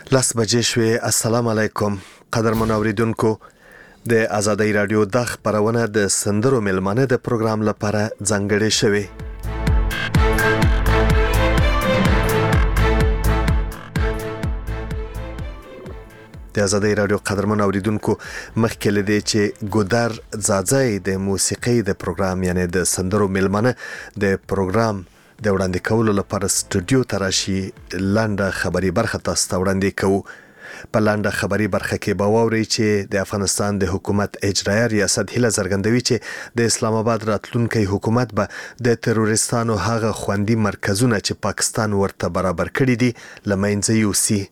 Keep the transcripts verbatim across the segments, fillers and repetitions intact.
لس بجې شوې. السلام علیکم قدرمن اوریدونکو. د آزادۍ رادیو د خبرونه د سندرو ملمانه د پروګرام لپاره ځانګړې شوې. د آزادۍ رادیو قدرمن اوریدونکو، مخکې له دې چې ګودر ځاځی د موسیقۍ د پروګرام یعنی د سندرو ملمانه د پروګرام د وړاندې کولو لپاره سټوډیو ته راشي، لنډه خبري برخه تاسو ته وړاندې کوو. په لنډه خبري برخه کې به واورئ چې د افغانستان د حکومت اجرایه ریاست هیله څرګندوي چې د اسلام آباد راتلونکي حکومت به د تروریستانو هغه خوندي مرکزونه چې پاکستان ورته برابر کړي دي له منځه یوسي.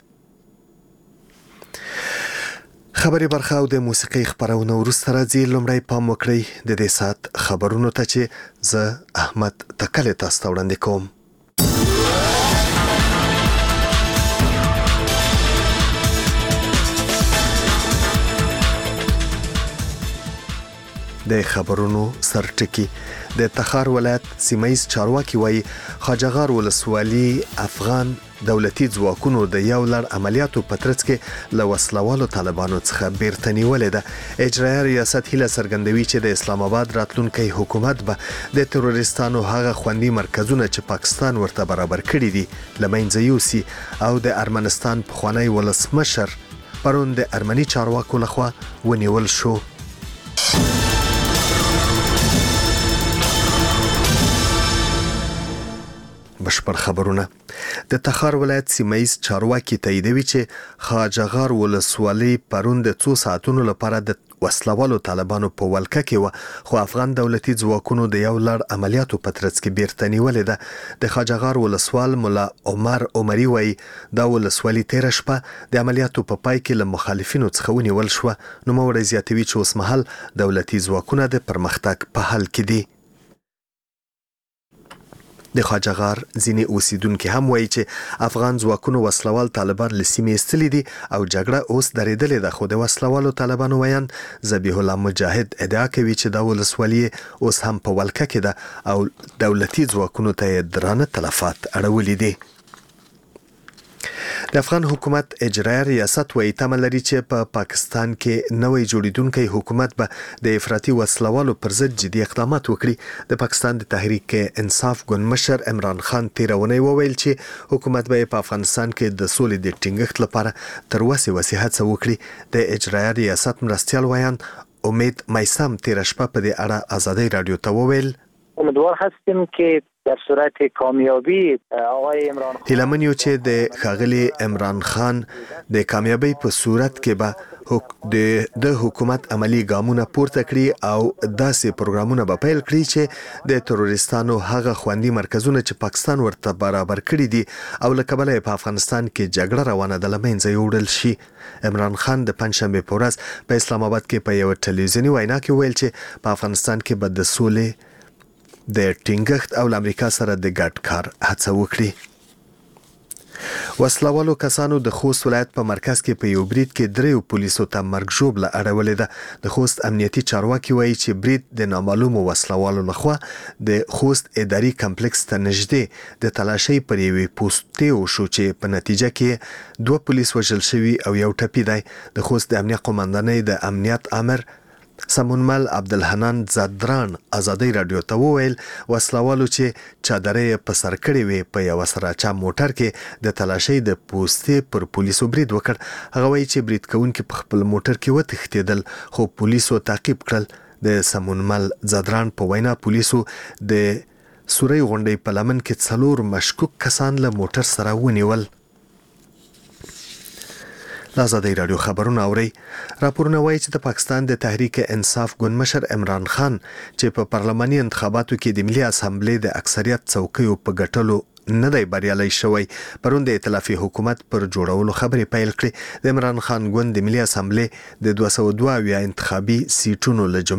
خبري برخه او د موسیقۍ خبرونه وروسته راځي. لومړی پام وکړئ د دې ساعت خبرونو ته چې زه احمد تکل تاسو ته وړاندې کوم. د خبرونو سرټکی. د تخار ولایت سیمایي چارواکي وایي خواجهغار ولسوالي افغان دولتي ځواکونو د یو لړ عملیاتو په ترڅ کې له وسلوالو طالبانو څخه بیرته نیولې ده. اجرایه ریاست هیله څرګندوي چې د اسلام آباد راتلونکي حکومت به د تروریستانو هغه خوندي مرکزونه چې پاکستان ورته برابر کړي دي له منځه یوسي او د ارمنستان پخوانی ولسمشر پرون د ارمني چارواکو لخوا ونیول شو. بشپړ خبرونه. د تخار ولایت سیمایي چارواکي تاییدوي چې خواجهغار ولسوالي پرون د څو ساعتونو لپاره د وسلوالو طالبانو په ولکه کې و، خو افغان دولتي ځواکونو د یو لړ عملیاتو په ترڅ کې بیرته نیولې ده. د خواجهغار ولسوال مولا عمر عمري وایي دا ولسوالي تیر شپه د عملیاتو په پای کې له مخالفینو څخه ونیول شو. نو موړی زیاتوي چې اوس مهال دولتي ځواکونه د پرمختګ په حال کې دي. د خواجهغار ځینې اوسیدونکو هم وایي چې افغان ځواکونو وسلوال طالبان له سیمې ایستلي دي او جګړه اوس درېدلې ده. خو د وسلوالو طالبانو ویان ذبیح الله مجاهد ادعا کوي چې دا ولسوالي اوس هم په ولکه کې ده او دولتي ځواکونو ته درانه تلفات اړولي دي. د افغان حکومت اجرایه ریاست وایي تمه لري چې په پا پاکستان کې نوی جوړیدونکی حکومت به د افراطي وسلوالو پر ضد جدي اقدامات وکړي. د پاکستان د تحریک انصاف ګوند مشر عمران خان تیرونی وویل چې حکومت به په افغانستان کې د سولې د ټینګښت لپاره تر وسې وسې هڅه وکړي. د اجرایه ریاست مرستیال ویان امید میسم تیر شپه په دې اړه آزادۍ رادیو ته وویل امیدوار هستیم که در صورت کامیابی آقای عمران خان هیله یو چې د ښاغلي عمران خان د کامیابی په صورت کې به د د حکومت عملی ګامونه پورته کړي او داسې پروګرامونه به پیل کړي چې د تروریستانو هغه خوندي مرکزونه چې پاکستان ورته برابر کړي دي او له کبله په افغانستان کې جګړه روانه ده له منځه یوړل شي. عمران خان د پنځشنبه په ورځ په اسلام آباد کې په یو ټلویزیوني وینا کې ویل چې په افغانستان کې به د سولې د ټینګښت او امریکا سره د ګډ کار هڅه وکړي. وسلوالو کسانو د خوست ولایت په مرکز کې په یو برید کې دریو پولیسو ته مرګ ژوبله اړولې ده. د خوست امنیتي چارواکي وایي چې برید د نامعلومو وسلوالو لخوا د خوست اداري کمپلیکس ته نږدې د تلاشۍ پر یوې پوستې وشو چې په نتیجه کې دوه پولیس وژل شوي او یو ټپي دی. د خوست د امنیت قومندانۍ د امنیت امر سمونمل عبدالحنان زادران آزادۍ رادیو ته وویل وسلوالو چې چادرې په سر کړې وي په یو سراچا موټر کې د تلاشۍ د پوستې پر پولیسو برید وکړ. هغه وایي چې برید کوونکي په خپل موټر کې وتښتېدل خو پولیسو تعقیب کړل. د سمونمل زادران په وینا پولیسو د سوري غونډۍ په لمن کې څلور مشکوک کسان له موټر سره ونیول. آزادۍ رادیو خبرونه اوري. راپورونه وایي چې د پاکستان د تحریک انصاف ګوند مشر عمران خان چې په پارلماني انتخاباتو کې د ملي اسامبلې د اکثریت څوکیو په ګټلو نه دی بریالی شوی، پرون د ائتلافي حکومت پر جوړولو خبرې پیل کړې. د عمران خان ګوند د ملي اسامبلې د دوه سوه دوه اویا انتخابي سیټونو له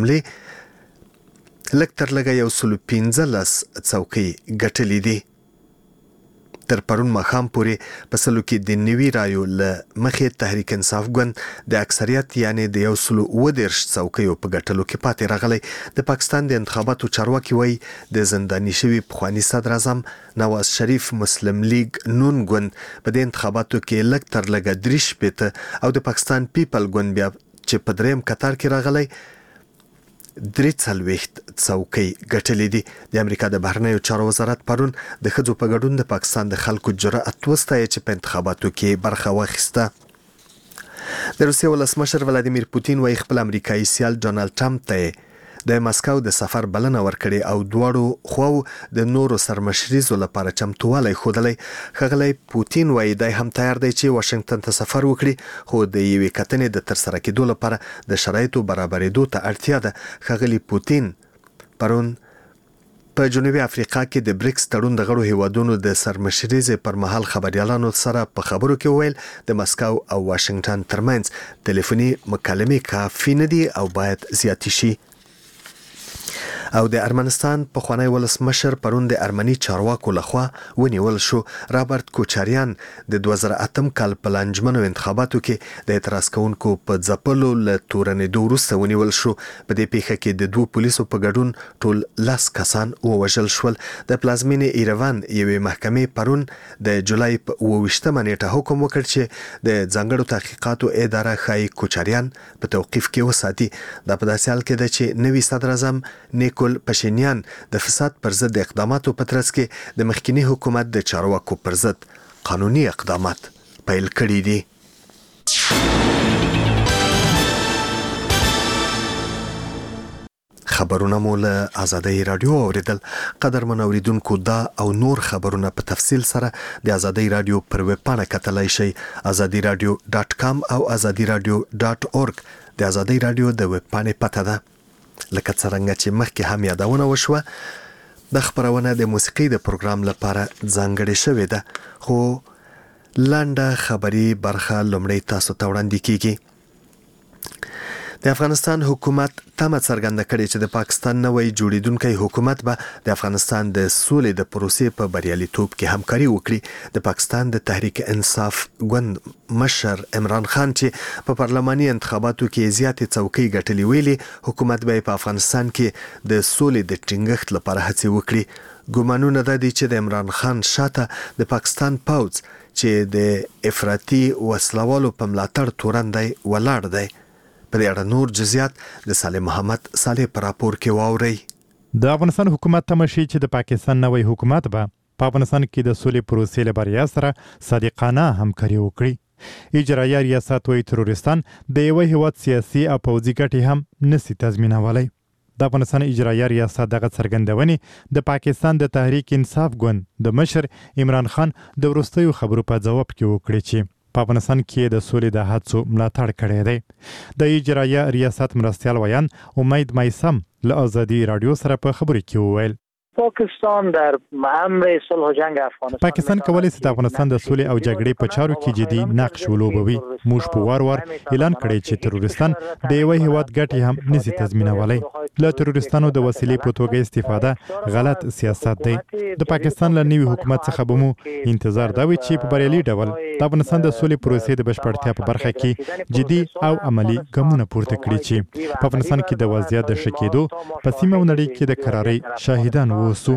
جملې لږ تر لږه یو سلو پنځلس څوکۍ ګټلې دي. تر پرون ماښام پورې په سلو کې د نوي رایو له مخې تحریک انصاف ګوند د اکثریت یعنی د یو سلو اووه دېرش څوکیو په ګټلو کې پاتې راغلی. د پاکستان د انتخاباتو چارواکي وایي د زنداني شوي پخواني صدر اعظم نواز شریف مسلم لیگ نون ګوند په دې انتخاباتو کې لږ تر لږه درې شپېته او د پاکستان پیپل ګوند بیا چې په دریم کتار کې راغلی درې څلوېښت څوکۍ ګټلې دي. د امریکا د بهرنیو چارو وزارت پرون د ښځو په ګډون د پاکستان د خلکو جرأت وستایه چې په انتخاباتو کې برخه واخیسته. د روسیې ولسمشر ولادیمیر پوتین وایي خپل امریکایي سیال ډونالډ ټرمپ ته د مسکو د سفر بلنه ورکړې او دواړو خواو د نورو سرمشریزو لپاره چمتووالی ښودلی. ښاغلی پوتین وایي دی هم تیار دی چې واشنګټن ته سفر وکړي خو د یوې کتنې د ترسره کېدو لپاره د شرایطو برابرېدو ته اړتیا ده. ښاغلی پوتین پرون په جنوبي افریقا کې د بریکس تړون د غړو هیوادونو د سرمشریزې پر مهال خبريالانو سره په خبرو کې ویل د مسکو او واشنګټن ترمنځ ټلیفوني مکالمې کافي نه دي او باید زیاتې شي. او د ارمنستان پخوانی ولسمشر پرون د ارمني چارواکو لخوا ونیول شو. رابرټ کوچاریان د دوه زره اتم کال په لانجمنو انتخاباتو کې د اعتراض کوونکو په ځپلو له تورنېدو وروسته ونیول شو. په دې پیښه کې د دوه پولیسو په ګډون ټول لس کسان ووژل شول. د پلازمینې ایروان یوې محکمې پرون د جولای په اووه ویشتمه نیټه حکم وکړ چې د ځانګړو تحقیقاتو اداره ښایي کوچاریان په توقیف کې وساتي. دا په داسې حال کې ده چې نوي صدر اعظم نیکول پشینیان د فساد پر ضد اقداماتو په ترڅ کې د مخکینی حکومت د چارواکو پر ضد قانوني اقدامات پیل کړي دي. خبرونه مو له آزادۍ رادیو اوریدل. قدرمن اوریدونکو دا او نور خبرونه په تفصیل سره د آزادۍ رادیو پر ویب پاڼه کتلای شئ آزادي رادیو ډاټ کام او آزادي رادیو ډاټ اورګ. د آزادۍ رادیو د ویب پاڼې پته ده. لکه څرنګه چې مخکې هم یادونه وشوه د خبرونه د موسیقۍ د پروګرام لپاره ځانګړې شوې ده خو لنډه خبري برخه لومړی تاسو ته وړاندې کیږي. د افغانستان حکومت تمه څرګنده کړې چې د پاکستان نوی جوړیدونکی حکومت به د افغانستان د سولې د پروسې په بریالیتوب کې همکاري وکړي. د پاکستان د تحریک انصاف ګوند مشر عمران خان چې په پارلماني انتخاباتو کې زیاتې څوکۍ ګټلې ویلي حکومت به په افغانستان کې د سولې د ټینګښت لپاره هڅې وکړي. ګومانونه دا دي چې د عمران خان شاته د پاکستان پوځ چې د افراطي وسلوالو په ملاتړ تورن دی ولاړ دی. په دې اړه نور جزئیات د صالح محمد صالح پر راپور کې واورئ. د افغانستان حکومت تمه شي چې د پاکستان نوی حکومت به په افغانستان کې د سولې پروسې له بریا سره صادقانه همکاري وکړي. اجرایه ریاست وایي تروریستان د یوه هیواد سیاسي او پوځي ګټې هم نسي تضمینولی. د افغانستان اجرایه ریاست دغه څرګندونې د پاکستان د تحریک انصاف ګوند د مشر عمران خان د وروستیو خبرو په ځواب کې وکړي چې په افغانستان کې د سولې د هڅو ملاتړ کړی دی. د اجرایه ریاست مرستیال ویان امید مایسم له آزادي رادیو سره په خبرو کې وویل پاکستان در امر صلح و جنگ افغانستان پاکستان کولی شي د افغانستان د سولې او جګړې په چارو کې جدي نقش ولوبوي. موږ په وار وار اعلان کړی چې تروریستان د یو هیواد ګټې هم نشي تضمینولی. له تروریستانو د وسیلې په توګه استفاده غلط سیاست دی. د پاکستان له نوي حکومت څخه به مو انتظار دا وي چې په بریالي ډول د افغانستان د سولې پروسې د بشپړتیا په برخه کې جدي او عملی ګامونه پورته کړي چې په افغانستان کې د وضعیت د ښه کېدو په سیمه او نړۍ کې د قرارۍ شاهدان اوسو.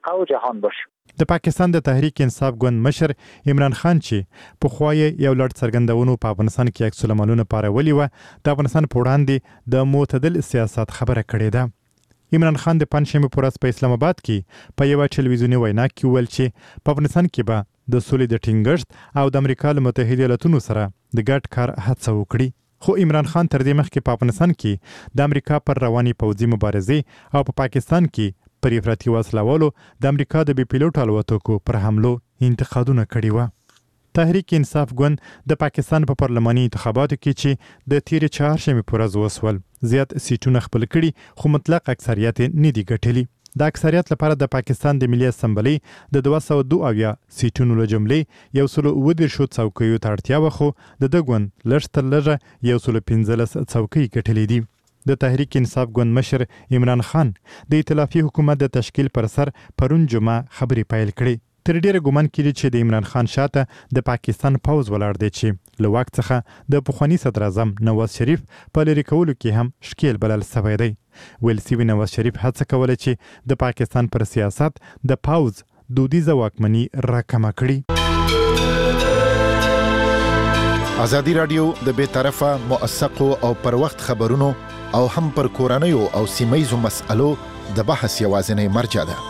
د پاکستان د تحریک انصاف ګوند مشر عمران خان چې پخوا یې یو لړ څرګندونو په افغانستان کې عکس العملونه پارولي وه د افغانستان په وړاندې د معتدل سیاست خبره کړې ده. عمران خان د پنجشنبې په ورځ په اسلام آباد کې په یوه ټلویزیوني وینا کې وویل چې په افغانستان کې به د سولې د ټینګښت او د امریکا له متحده ایالتونو سره د ګډ کار هڅه وکړي. خو عمران خان تر دې مخکې په افغانستان کې د امریکا پر روانې پوځي مبارزې او په پاکستان کې پر افراطي وسلوالو د امریکا د بې پیلوټ الوتکو پر حملو انتقادونه کړي وه. تحریک انصاف ګوند د پاکستان په پارلماني انتخاباتو کې چې د تیرې چهارشنبې په ورځ وسول زیات سیټونه خپل کړي خو مطلق اکثریت یې نه دي ګټلي. د اکثریت لپاره د پاکستان د ملي اسمبلۍ د دوه سوه دوه اویا سیټونو له جملې یو سلو اووه دېرشو څوکیو ته اړتیا وه خو د ده ګوند لږ تر لږه یو سلو پنځلس څوکۍ ګټلې دي. د تحریک انصاف ګوند مشر عمران خان د ائتلافي حکومت د تشکیل پر سر پرون جمعه خبرې پیل کړې. تر ډیره ګومان کړي چې د عمران خان شاته د پاکستان پوز ولاړ دی چې له واک څخه د پخوانی صدر اعظم نواز شریف په لري کولو کې هم شکیل بلل سوی دی. ویل سوي نواز شریف هڅه کوله چې د پاکستان پر سیاست د پوز دودیزه واکمني راکمه کړي. ازادي رادیو د بې طرفه موثقو او پر وخت خبرونو او هم پر کورنیو او سیمه‌یزو مسألو د بحث یوازینی مرجع ده.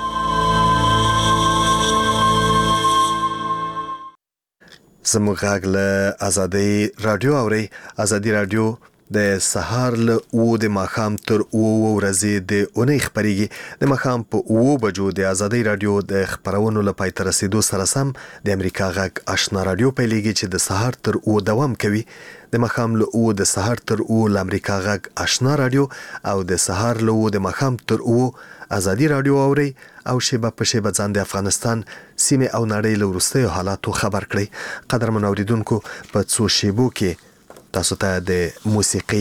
زموږ غږ له ازادي رادیو اوري. ازادي رادیو د سهار له او د ماخام تر او ورځې د اونۍ خبريږي. د ماخام په او بجو د ازادي رادیو د خبرونو لپاره تر رسیدو سره سم د امریکا غږ آشنا رادیو پیلېږي چې د سهار تر او دوام کوي. د ماخام له او د سهار تر او د امریکا غږ آشنا رادیو او د سهار له او د ماخام تر او ازادي رادیو اوري او شیبه په شیبه ځان د افغانستان سیمه او نړۍ له وروستیو حالاتو خبر کړي. قدرمن اوریدونکو په څو شیبو کې تاسو ته د موسیقي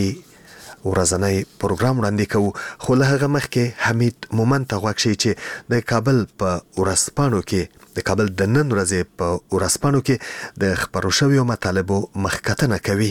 ورځنی پروګرام وړاندې کوو، خو له هغه مخکې حمید مومند ته غواړم چې د کابل په ورځپاڼو کې د کابل د نن ورځې په ورځپاڼو کې د خبرو شویو مطالبو مخکتنه کوي.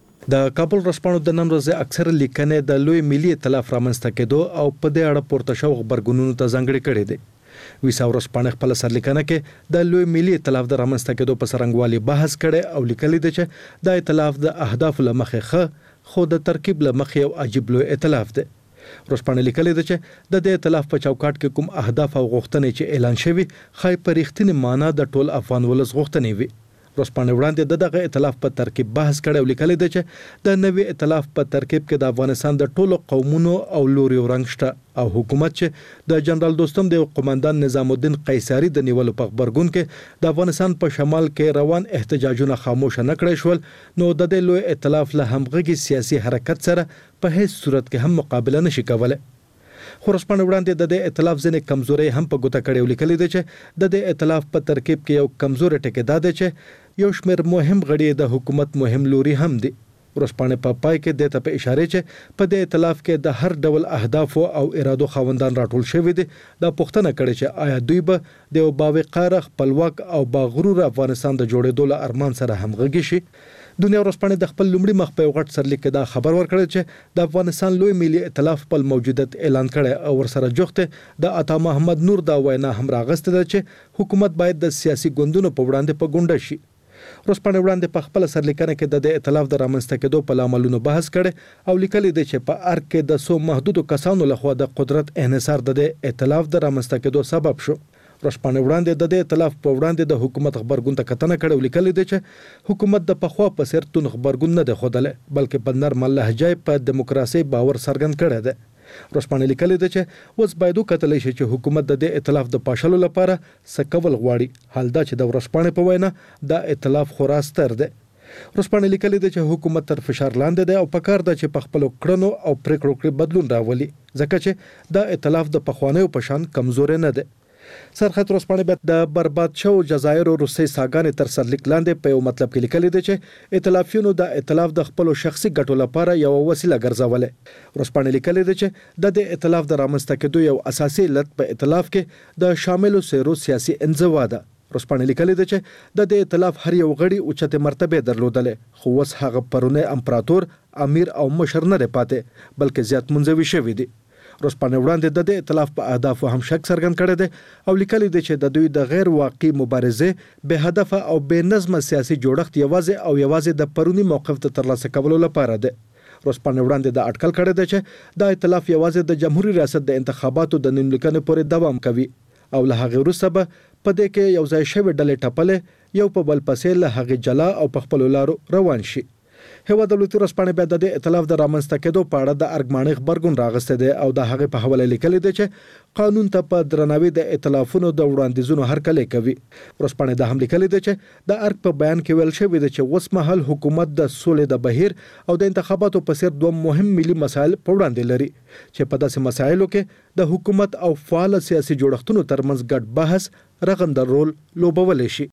د کابل ورځپاڼو د نن ورځې اکثر لیکنې د لوی ملي ائتلاف رامنځته کېدو او په دې اړه پورته شوو خبرګونونو ته ځانګړې کړې دي. ویسا ورځپاڼه خپل سرلیکنه کې د لوی ملي ائتلاف د رامنځته کېدو په څرنګوالي بحث کړي او لیکلي دي چې د ائتلاف د اهداف لمخې ښه خو د ترکیب لمخې یو عجیب لوی ائتلاف دی. ورځپاڼه لیکلي ده چې د دې ائتلاف په چوکاټ کې کوم اهداف او غوښتنې چې اعلان شوي خای په رښتینې معنا د ټول افغان ولس غوښتنې وي. ورځپاڼه وړاندې د دغه ائتلاف په ترکیب بحث کړي او لیکلي ده چې د نوي ائتلاف په ترکیب کې د افغانستان د ټولو قومونو او لوري رنګ شته او حکومت چې د جنرال دوستم د قومندان نظام الدین قیصری د نیولو په خبرګون کې د افغانستان په شمال کې روان احتجاجونه خاموش نه کړی شول، نو د دې لوی ائتلاف له همغږي سیاسي حرکت سره په هیڅ صورت کې هم مقابله نشي کولای. خورسپانه وړاندې د دې ائتلاف ځنې کمزوري هم په ګوته کړي ولیکلي دي چې د دې ائتلاف په ترکیب کې یو کمزوري ټکی دا دی چې یو شمېر مهم غړي د حکومت مهم لوري هم دي. ورځپاڼه په پای کې د ته په اشاره چې په دې ائتلاف کې د هر ډول اهداف او ارادو خاوندان راټول شوی دي. دا پوښتنه کړي چې آیا دوی به د باوقار خپلواک او باغرور افغانستان د جوړېدو له ارمان سره همغږي شي. دنیا ورځپاڼه د خپل لومړي مخ په غټ سرلیک دا خبر ورکړی چې د افغانستان لوی ملي ائتلاف په موجودیت اعلان کړي او ورسره جوخته د عطا محمد نور دا وینا هم راغسته ده چې حکومت باید د سیاسي ګوندونو په وړاندې په ګونډه شي. ورځپاڼه وړاندې په خپل سرلیکنه کې د ائتلاف د رامنځته کېدو په لاملونو بحث کړي او لیکلي دي چې په ارګ کې د سو محدودو کسانو لخوا د قدرت انحصار د ائتلاف د رامنځته کېدو سبب شو. ورځپاڼه وړاندې د دې ائتلاف په وړاندې د حکومت خبرګون ته کتنه کړې او لیکلي دي چې حکومت د پخوا په څیر تون خبرګون نه دی ښودلی، بلکې په نرمه لهجه په دیموکراسي باور څرګند کړی دی. ورځپاڼه لیکلي ده چې اوس باید وکتلی شي چې حکومت د دې ائتلاف د پاشلو لپاره څه کول غواړي. حال دا چې د ورځپاڼې په وینا دا ائتلاف خورا ستر دی. ورځپاڼه لیکلي ده چې حکومت تر فشار لاندې دی او پکار ده چې په خپلو کړنو او پریکړو کې بدلون راولي، ځکه چې دا ائتلاف د پخوانیو په شان کمزوري نه دی. سرخط ورځپاڼه به د برباد شو جزایر او روسي ساګانې تر سرلیک لاندې په یو مطلب کې لیکلي دي چې ائتلافیونو د ائتلاف د خپل شخصي ګټو لپاره یو وسیله ګرځولې. ورځپاڼه لیکلي دي چې د دې ائتلاف د رامنځته کېدو یو اساسي علت په ائتلاف کې د شاملو سیرو سیاسي انزوا ده. ورځپاڼه لیکلي دي چې د دې ائتلاف هر یو غړي اوچته مرتبه درلودلې، خو اوس هغه پرونه امپراتور، امیر او مشر نه پاتې بلکې زیات منځوي شوی دي. ورځپاڼه وړاندې د دې ائتلاف په اهدافو هم شک څرګند کړی دی او لیکلي دي چې د دوی د غیر واقعي مبارزې بې هدفه او بې نظمه سیاسي جوړښت یوازې او یوازې د پرونی موقف ته ترلاسه کولو لپاره دی. ورځپاڼه وړاندې د اټکل کړی دی چې دا ائتلاف یوازې د جمهوریت ریاست د انتخاباتو د نیملیکنې پورې دوام کوي او له هغې وروسته به په دې کې یو ځای شوې ډلې ټپلې یو په بل پسې له هغې جلا او په خپلو لارو روان شي. هیواد دولتي ورځپاڼه بیا د دې ائتلاف د رامنځته کېدو په اړه د ارګماني خبرګون راغسته دی او د هغې په حواله لیکلي دی چې قانون ته په درناوي د ائتلافونو د وړاندیزونو هرکلی کوي. ورځپاڼه دا هم لیکلي دی چې د ارګ په بیان کې ویل شوی دی چې اوس مهال حکومت د سولې د بهیر او د انتخاباتو په څیر دوه مهم ملي مسایل په وړاندې لري چې په داسې مسایلو کې د حکومت او فعال سیاسي جوړښتونو ترمنځ ګډ بحث رغنده رول لوبولی شي.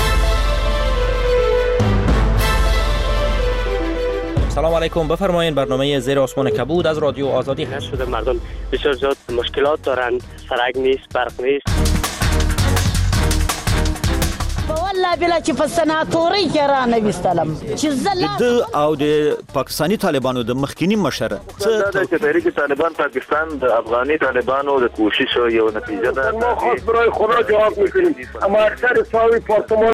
سلام علیکم، بفرمایید. برنامه زیر آسمان کبود از رادیو آزادی هست. شده مردم بسیار زیاد مشکلات دارند، سرک نیست، برق نیست. والله بلا چې په سناتوري کې را نه وستلم چې زله د او د پاکستاني طالبانو د مخکینی مشره څه چې تحریک طالبان پاکستان د افغاني طالبانو د کوشش یو نتیجه ده. ما خواست برای خدا جواب میکنیم اما اکثر ساوی پارتمان